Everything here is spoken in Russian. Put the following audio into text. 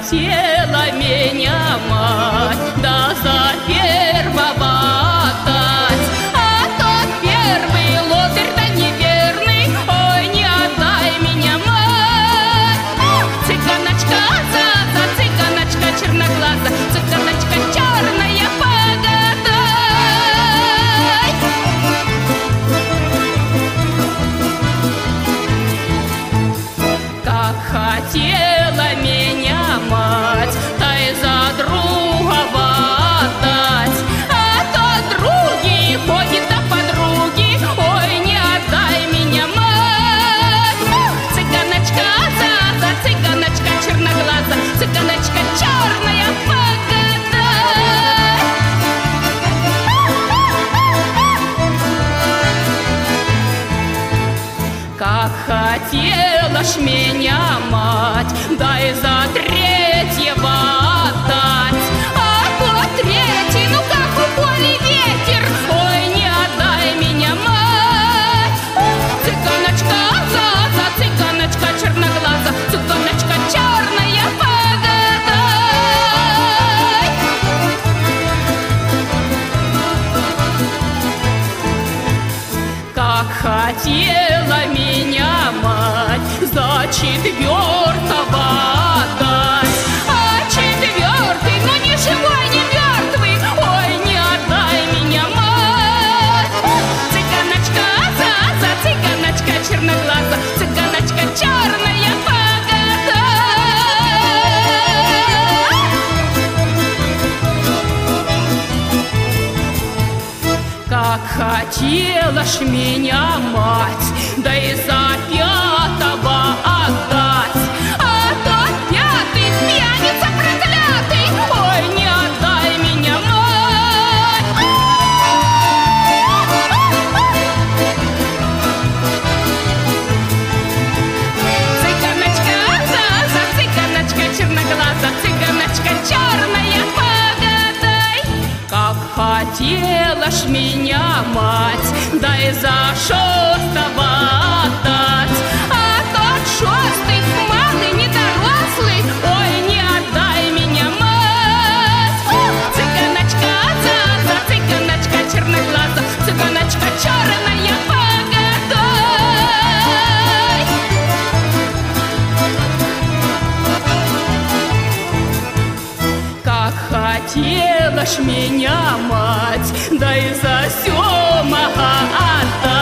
хотела меня мать, да за первого отдать. А тот первый лодырь да неверный, ой, не отдай меня, мать. Цыганочка, за цыганочка черноглаза, цыганочка черная, погадай. Как хотела меня мать, та и за другого отдать. А то други ходит до подруги, ой, не отдай меня, мать. Цыганочка, за цыганочка черноглаза, цыганочка черная, погадай. Как хотела ж меня мать, да и за третьего отдать. А то третий, ну как у поля ветер, ой, не отдай меня, мать. Цыганочка, за цыганочка черноглаза, цыганочка черная, погадай. Как хотела меня мать за четвертого отдать. А четвертый, ну ни живой, ни мертвый, ой, не отдай меня, мать. Цыганочка, за цыганочка черноглаза, цыганочка черная, погадай. Как хотела ж меня мать, да и за пятого отдать. А тот пятый пьяница проклятый, ой, не отдай меня, мать. Цыганочка, за цыганочка черноглаза, цыганочка черная, погадай. Как хотела ж меня мать, да и за шестого отдать. А тот шестый малый недорослый, ой, не отдай меня, мать. Цыганочка, за цыганочка черноглаза, цыганочка черная, погадай. Как хотела ж меня мать, да и за седьмого отдать.